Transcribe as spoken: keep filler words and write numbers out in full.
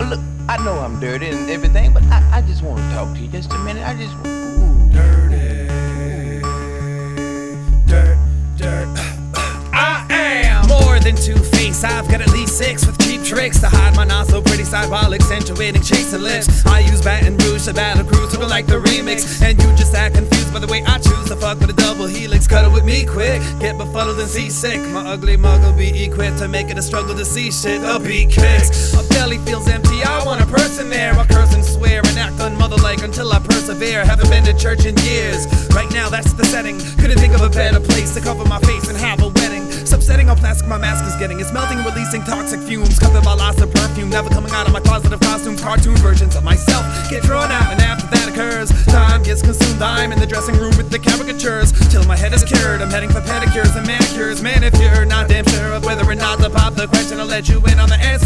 Look, I know I'm dirty and everything, but I, I just want to talk to you just a minute. I just ooh. Dirty, dirt, dirt. I am more than two-faced. I've got at least six with cheap tricks to hide my not so pretty side while accentuating chasing lips. I use Baton Rouge to battle cruise, to go like the remix, and you just act confused by the way I choose to fuck with a double helix. Cut it with me quick, get befuddled and seasick. My ugly mug will be equipped to make it a struggle to see shit. The beat kicks, my belly feels empty. I want a person there. I curse and swear and act unmotherlike until I persevere. Haven't been to church in years. Right now that's the setting. Couldn't think of a better place to cover my face and have a wedding. Subsetting how plastic my mask is getting. It's melting and releasing toxic fumes. Covered by lots of perfume. Never coming out of my closet of costumes. Cartoon versions of myself get drawn out, and after that occurs, time gets consumed. I'm in the dressing room with the caricatures till my head is cured. I'm heading for pedicures and manicures. Man, if you're not damn sure of whether or not to pop the question, I'll let you in on the answer.